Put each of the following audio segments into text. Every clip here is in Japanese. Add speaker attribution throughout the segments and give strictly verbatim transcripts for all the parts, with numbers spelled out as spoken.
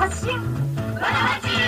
Speaker 1: 発信わらまち。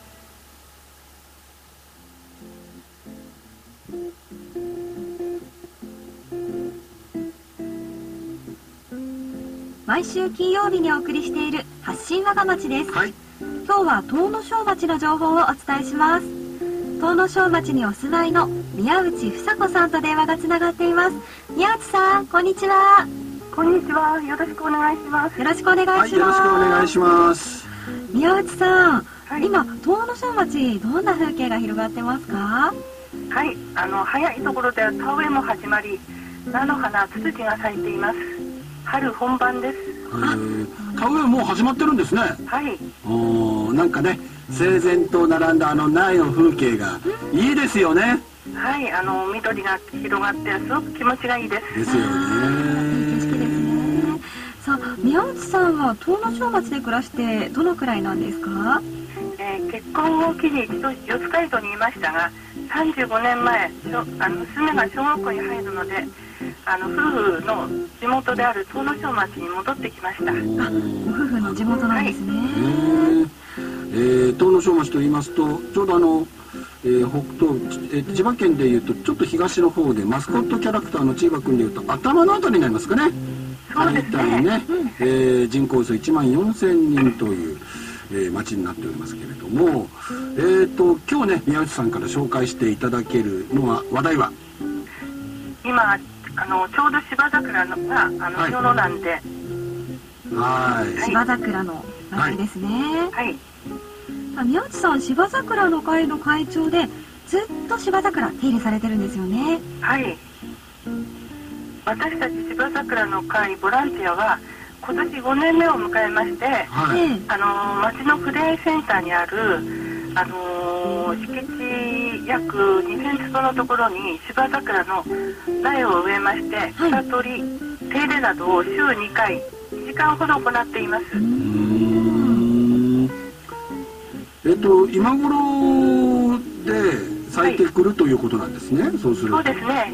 Speaker 1: 毎週金曜日にお送りしている発信わが町です、はい、今日は遠野小町の情報をお伝えします。遠野小町にお住まいの宮内房子さんと電話がつながっています。宮内さん、こんにちは。
Speaker 2: こんにちは、よろしくお願いします。
Speaker 1: よろしくお願いします、はい、
Speaker 3: よろしくお願いします。
Speaker 1: 宮内さん、
Speaker 2: はい、
Speaker 1: 今遠野小町どんな風景が広がってますか？
Speaker 2: はい、あの早いところでは田植えも始まり、菜の花、ツツジが咲いています。春本番です。
Speaker 3: 田植えもう始まってるんですね。
Speaker 2: はい。
Speaker 3: おー、なんかね、整然と並んだあの苗の風景がいいですよね。
Speaker 2: はい、あの緑が広がってすごく気持ちがいいです。
Speaker 3: ですよね。
Speaker 1: いい景色ですね。さあ、宮内さんは遠野小町で暮らしてどのくらいなんですか？
Speaker 2: えー、結婚を機に一度四街道にいましたが、さんじゅうごねんまえ、あの娘が小学校に入るので、あの夫婦の地元である遠野小町に戻ってきました。あ、
Speaker 1: ご夫婦の地元なんですね。はい、
Speaker 3: えー、遠野小町と言いますと、ちょうどあの、えー、北東、えー、千葉県でいうとちょっと東の方で、マスコットキャラクターの千葉君でいうと頭のあたりになりますかね。
Speaker 2: そうですね。大体ね、
Speaker 3: うん、えー、人口およそいちまんよんせんにんという、えー、町になっておりますけれども、えーと今日ね、宮内さんから紹介していただけるのは、話題は
Speaker 2: 今あのちょうど芝桜のがあの世のなんで、
Speaker 3: はい、
Speaker 1: 芝桜の秋ですね。
Speaker 2: はい。
Speaker 1: はい、宮内さん、芝桜の会の会長でずっと芝桜手入れされてるんですよね。
Speaker 2: はい。私たち芝桜の会ボランティアは今年ごねんめを迎えまして、はい、あの町のふれあいセンターにあるあの敷地約にせんつぼのところに芝桜の苗を植えまして、はい、草取り、手入れなどを週にかいいちじかんほど行っています。うーん、
Speaker 3: えっと今頃で咲いてくる、はい、ということなんですね。そうすると。
Speaker 2: そうですね。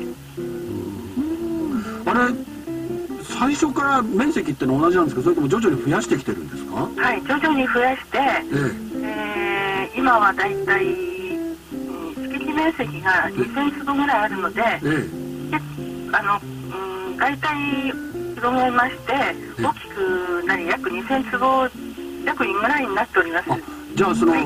Speaker 3: あれ、最初から面積ってのは同じなんですか、それとも徐々に増やしてきてるんですか？
Speaker 2: はい、徐々に増やして、えええー、今はだいたい、うん、敷地面積がにせんつぼぐらいあるので、ええ、であの、うん、だいたい広げまして大きくなり約にせんつぼ約ぐらいになっております。
Speaker 3: じゃあその、はい、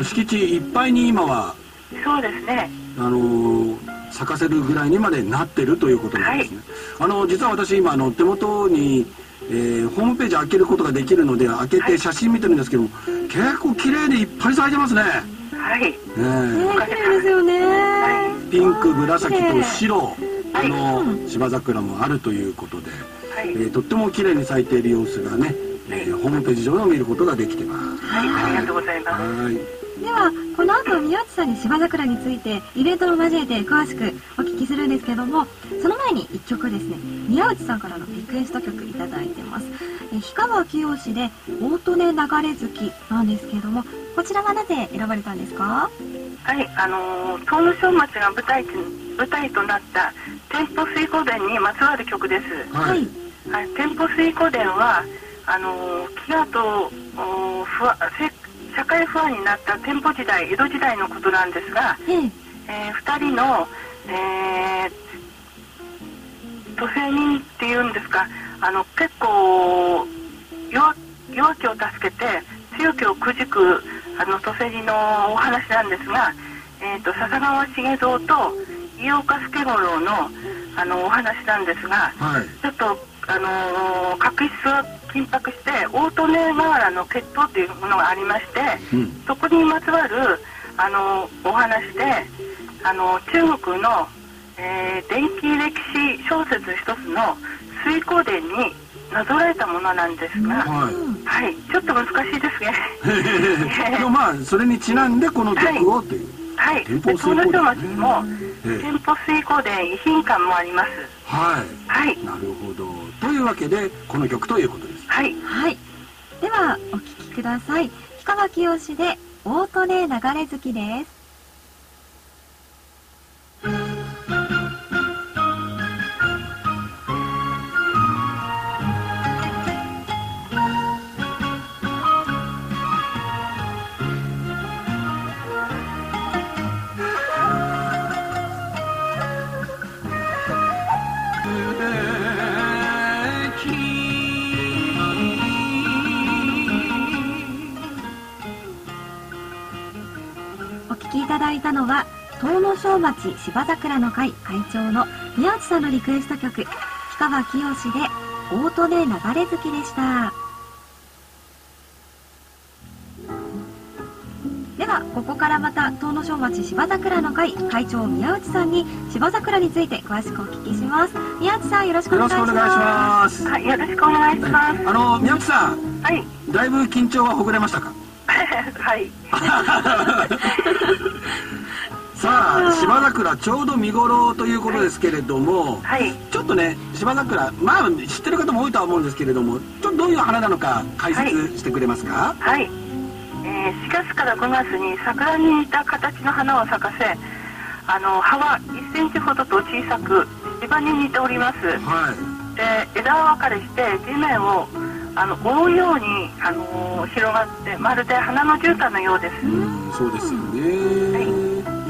Speaker 3: 敷地いっぱいに今は
Speaker 2: そうですね、
Speaker 3: あのー、咲かせるぐらいにまでなってるということなんですね。はい、あの実は私今あの手元に、えー、ホームページ開けることができるので開けて写真見てるんですけども、はい、結構綺麗でいっぱい咲いてますね。
Speaker 2: はい、
Speaker 3: ねえ、
Speaker 1: 綺麗ですよね。
Speaker 3: ピンク、紫と白あの芝桜もあるということで、はい、えー、とっても綺麗に咲いている様子がね、えー、ホームページ上でも見ることができてます。
Speaker 2: はい、はい、ありがとうございます。はい、
Speaker 1: ではこの後宮内さんに芝桜についてイベントを交えて詳しくお聞きするんですけども、その前にいっきょくですね、宮内さんからのリクエスト曲いただいてます。え氷川きよしで大利根流れ月なんですけれども、こちらはなぜ選ばれたんですか？
Speaker 2: はい、あのー、遠野小町が舞台舞台となった天保水湖伝にまつわる曲です。はい、はい、天保水湖伝はあのー、飢餓と不安社会不安になった天保時代、江戸時代のことなんですが、うん、えー、ふたりの、えー、都政人っていうんですか、あの結構 弱, 弱気を助けて強気をくじくあの都政人のお話なんですが、えー、と笹川重蔵と飯岡助五郎のあのお話なんですが、はい、ちょっと、あのー、確執が緊迫して大利根河原の決闘というものがありまして、うん、そこにまつわる、あのー、お話で、あのー、中国の、えー、伝記歴史小説一つの水光伝になぞらえたものなんですが、はいはい、ちょっと難しいですね。
Speaker 3: でもまあそれにちなんでこの曲をという、
Speaker 2: はい、遠野小町にも天保水湖伝遺品館もあります。
Speaker 3: はい、
Speaker 2: はい、
Speaker 3: なるほど。というわけでこの曲ということです。
Speaker 2: はい、
Speaker 1: はい、ではお聴きください。氷川きよしで大利根流れ月です。 だいたのは東野小町芝桜の会会長の宮内さんのリクエスト曲、氷川きよしでオートで流れ月でした。ではここからまた東野小町芝桜の会会長宮内さんに芝桜について詳しくお聞きします。宮内さん、よろしくお願いします。
Speaker 2: はい、よろしくお願いします。
Speaker 3: あの宮内さん、
Speaker 2: はい、
Speaker 3: だいぶ緊張はほぐれましたか？
Speaker 2: はい
Speaker 3: さあ、芝桜ちょうど見頃ということですけれども、はい、ちょっとね、芝桜、まあ知ってる方も多いとは思うんですけれども、ちょっとどういう花なのか解説してくれますか？
Speaker 2: はい、はい、えー、しがつからごがつに桜に似た形の花を咲かせ、あの葉はいっセンチほどと小さく芝に似ております。はい、で枝分かれして地面をあの覆うように、あのー、広がってまるで花の絨毯のようです。
Speaker 3: うん、そうですよね。はい、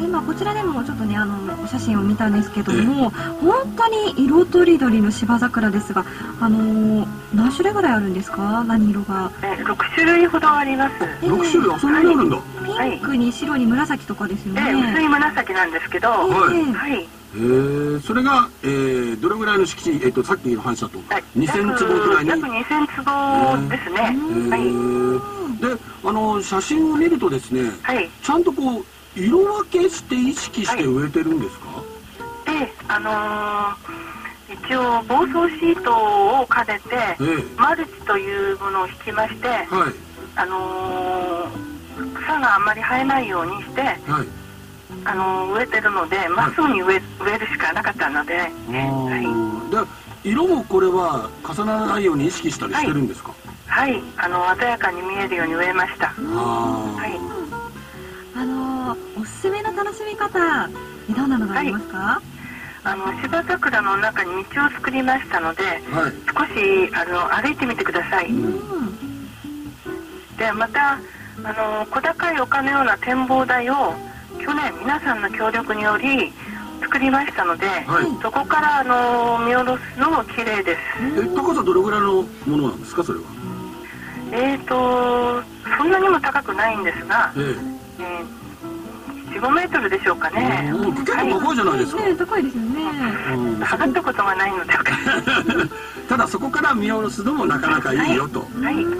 Speaker 1: 今こちらでもちょっとね、あのお写真を見たんですけども、本当に色とりどりの芝桜ですが、あのー、何種類ぐらいあるんですか？何色が？
Speaker 2: えろくしゅるいほどあります。
Speaker 3: えー、ろくしゅるい、あ、そんなにあるんだ。
Speaker 1: ピンクに白に紫とかですよね。
Speaker 2: えー、薄い紫なんですけど、はい、はい、
Speaker 3: えー、それが、えー、どれぐらいの敷地、えー、とさっきの話だとにせんつぼぐらいに、
Speaker 2: 約にせんつぼですね。
Speaker 3: えー、はい、で、あの写真を見るとですね、はい、ちゃんとこう色分けして意識して植えてるんですか？はい、
Speaker 2: で、あのー、一応防草シートを兼ねて、えー、マルチというものを引きまして、はい、あのー、草があんまり生えないようにして、はい、あの植えてるので、まっすぐに植え、植えるしかなかったので、はい、
Speaker 3: で色もこれは重ならないように意識したりしてるんですか？
Speaker 2: はい、はい、あの鮮やかに見えるように植えました。はい、
Speaker 1: あのおすすめの楽しみ方、どんなのがありますか？はい、
Speaker 2: あの芝桜の中に道を作りましたので、はい、少しあの歩いてみてください。うん、でまたあの小高い丘のような展望台を去年皆さんの協力により作りましたので、はい、そこからあの見下ろすのも綺麗です。
Speaker 3: え、高さどれぐらいのものなんですか、それは？
Speaker 2: えーとそんなにも高くないんですが、えーえー、よん、ごメートルでしょうかね。
Speaker 3: 結構高いじゃないですか。
Speaker 1: はい、高いですよね。
Speaker 2: 測ったことがないので
Speaker 3: ただそこから見下ろすのもなかなかいいよと。はい、はい、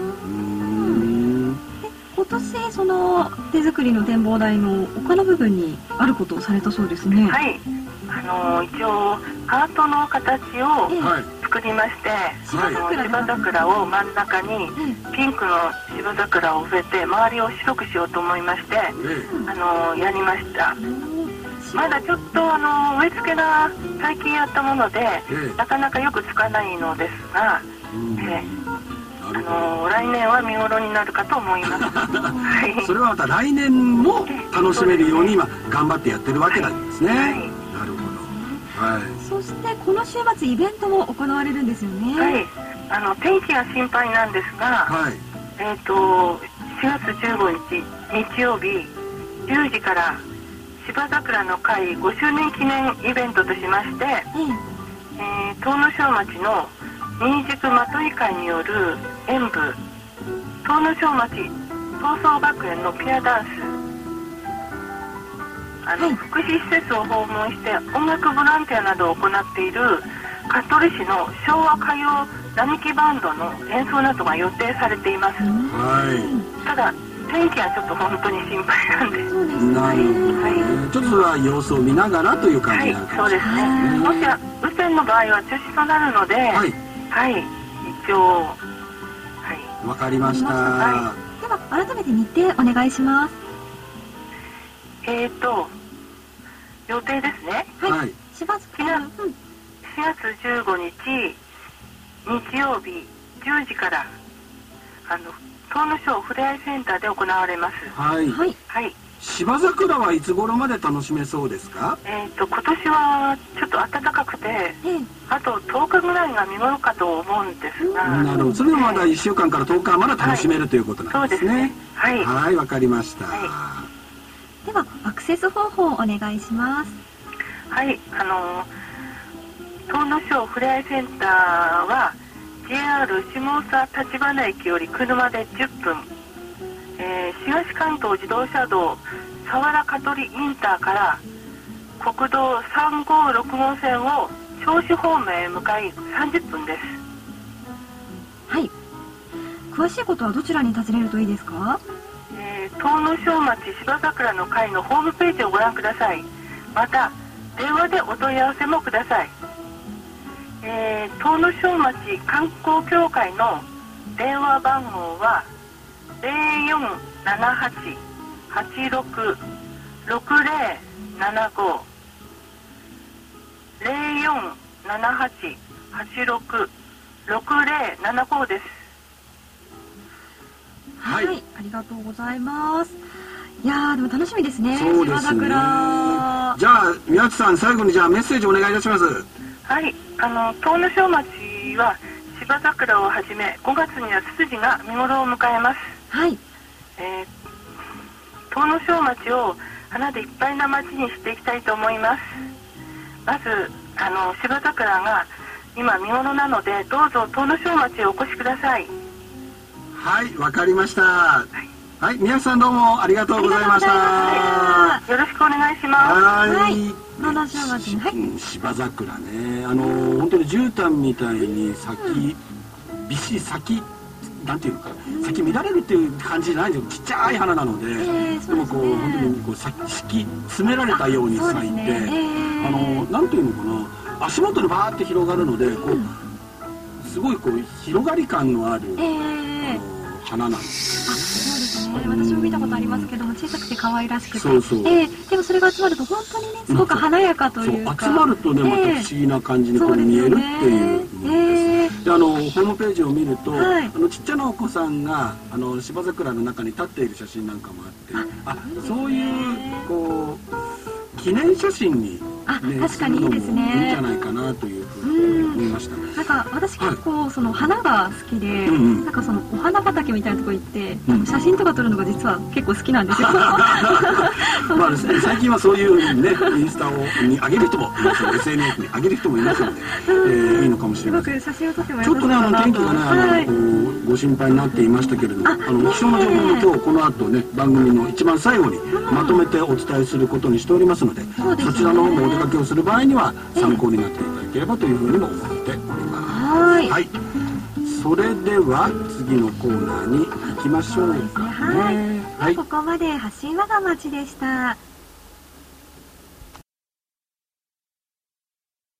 Speaker 1: 今年その手作りの展望台の丘の部分にあることをされたそうですね。
Speaker 2: はい、あの一応ハートの形を作りまして、はい、あの芝桜を真ん中にピンクの芝桜を植えて周りを白くしようと思いまして、あのやりました。まだちょっとあの植え付けが最近やったもので、なかなかよくつかないのですが、えあの来年は見頃になるかと思います。はい、
Speaker 3: それはまた来年も楽しめるように今頑張ってやってるわけなんですね。はい、なるほど。はい。
Speaker 1: そしてこの週末イベントも行われるんですよね。
Speaker 2: はい。あの天気が心配なんですが、はい、えっとしがつじゅうごにち日曜日じゅうじから芝桜の会ごしゅうねん記念イベントとしまして、うんえー、東野小町の新宿まとい会による演舞東野小町東総学園のペアダンス、あの、はい、福祉施設を訪問して音楽ボランティアなどを行っている香取市の昭和歌謡並木バンドの演奏などが予定されています。はい、ただ天気はちょっと本当に心配なんです。そうですね。
Speaker 3: なるほど、はい、ちょっとそれは様子を見ながらという感じになるかもしれない、はい、そうですね。
Speaker 2: もしや雨天の場合は中止となるので、はいはい、一応、はい。
Speaker 3: わかりました。
Speaker 1: はい、では改めて日程お願いします。
Speaker 2: えーと予定ですね。
Speaker 1: はい。しがつ
Speaker 2: じゅうごにち日曜日じゅうじからあの東野小ふれあいセンターで行われます。
Speaker 3: はい。はい。はい。芝桜はいつ頃まで楽しめそうですか？
Speaker 2: えっと今年はちょっと暖かくて、うん、あととおかぐらいが見頃かと思うんですが、
Speaker 3: なるほど。それでもまだいっしゅうかんからとおかまだ楽しめる、はい、ということなんですね。そうですね。はい。はい、わかりました。は
Speaker 1: い、ではアクセス方法をお願いします。
Speaker 2: はい、あの東野小ふれあいセンターは ジェイアール 下総立花駅より車でじゅっぷん、えー、東関東自動車道佐原香取インターから国道さんごろく号線を銚子方面へ向かいさんじゅっぷんです。
Speaker 1: はい。詳しいことはどちらに尋ねるといいですか？
Speaker 2: えー、東野小町芝桜の会のホームページをご覧ください。また電話でお問い合わせもください。えー、東野小町観光協会の電話番号はゼロよんななはち はちろく ろくゼロななご ゼロよんななはち はちろく ろくゼロななごです。
Speaker 1: はい、はい、ありがとうございます。いやーでも楽しみですね。
Speaker 3: そうですね。
Speaker 1: 芝桜。じゃ
Speaker 3: あ宮内さん、最後にじゃあメッセージお願いいたします。
Speaker 2: はい、あの東野小町は芝桜をはじめごがつにはツツジが見頃を迎えます。
Speaker 1: はい。
Speaker 2: えー、東野小町を花でいっぱいな町にしていきたいと思います。まずあの芝桜が今見頃なので、どうぞ東野小町へお越しください。
Speaker 3: はい、わかりました。はい、はい、宮内さんどうもありがとうございました。
Speaker 2: よろしくお願いします。
Speaker 3: はい。
Speaker 1: 東野小町に、はい、
Speaker 3: 芝桜ね、あのー、本当に絨毯みたいに咲き、びっしり咲き、なんていうのか、咲き乱れるっていう感じじゃないんですよ。ちっちゃい花なので、えー、でもこう、ね、本当にこう咲き、敷き詰められたように咲いて、あ、ねえー、あのー、なんていうのかな、足元にバーって広がるので、こう、すごいこう広がり感のある、えー、あの花なんです。
Speaker 1: あ、そうですね。私も見たことありますけども、小さくて可愛らしくて、
Speaker 3: そうそう、
Speaker 1: えー、でもそれが集まると本当にね、すごく華やかというか、
Speaker 3: そう、集まるとね、また不思議な感じにこう見えるっていうものです。で、あのホームページを見ると、はい、あのちっちゃなお子さんがあの芝桜の中に立っている写真なんかもあって、あ、そういうこう記念写真に、ね、
Speaker 1: あ、確かにいいですね。
Speaker 3: いいんじゃないかなというふうに思いました。
Speaker 1: なんか私結構、はい、その花が好きで、うんうん、なんかそのお花畑みたいなとこ行って、うん、写真とか撮るのが実は結構好きなんですよ。
Speaker 3: まあですね、最近はそういうねインスタをに上げる人もいますので、エスエヌエス に上げる人もいますので、えー、いいのかもしれません。
Speaker 1: すごく写真を撮っても
Speaker 3: ちょっとね、あの天気がね、あの、はい、ご心配になっていましたけれども、あの気象の情報も今日この後ね、番組の一番最後にまとめてお伝えすることにしておりますので、うん、そちらの方もお出かけをする場合には参考になっていただければというふうにも思っております。
Speaker 1: はい、
Speaker 3: はい、それでは次のコーナーに行きましょうかね。
Speaker 1: はい、はい、ここまで発信わが町でした。